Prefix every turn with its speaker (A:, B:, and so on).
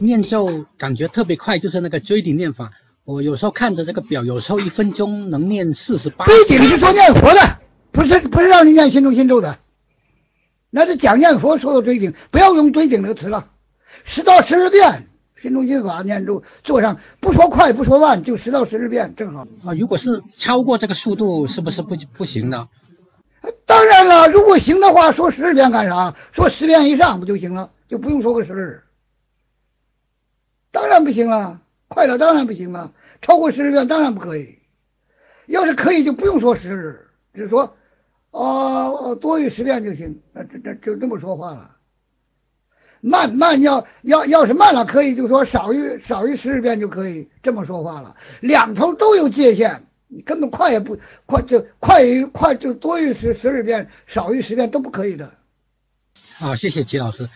A: 念咒感觉特别快，就是那个追顶念法。我有时候看着这个表，有时候1分钟能念48。
B: 追顶是说念佛的，不是让你念心中心咒的。那是讲念佛说的追顶，不要用追顶这个词了。10到10遍心中心法念咒，做上不说快不说慢，就10到10遍正好。
A: 如果是超过这个速度，是不是不行的？
B: 当然了，如果行的话，说10遍干啥？说10遍以上不就行了？就不用说个10。当然不行了，快了当然不行了，超过10遍当然不可以。要是可以就不用说10，只是说多于10遍就行。这就这么说话了。慢要是慢了可以，就说少于10遍就可以，这么说话了。两头都有界限，你根本快也不快，就快就多于10遍，少于10遍都不可以的。
A: 谢谢齐老师。